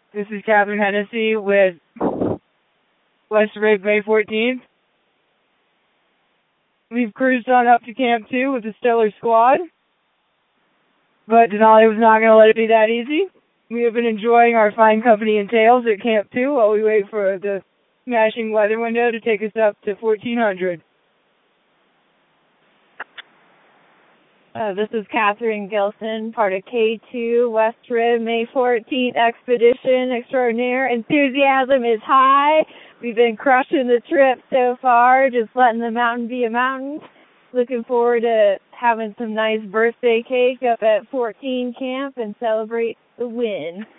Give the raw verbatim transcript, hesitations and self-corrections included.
This is Catherine Hennessy with West Rib May fourteenth. We've cruised on up to Camp two with the stellar squad, but Denali was not going to let it be that easy. We have been enjoying our fine company and tales at Camp two while we wait for the smashing weather window to take us up to fourteen hundred. Uh, this is Catherine Gilson, part of K two West Rib May fourteenth Expedition Extraordinaire. Enthusiasm is high. We've been crushing the trip so far, just letting the mountain be a mountain. Looking forward to having some nice birthday cake up at fourteen Camp and celebrate the win.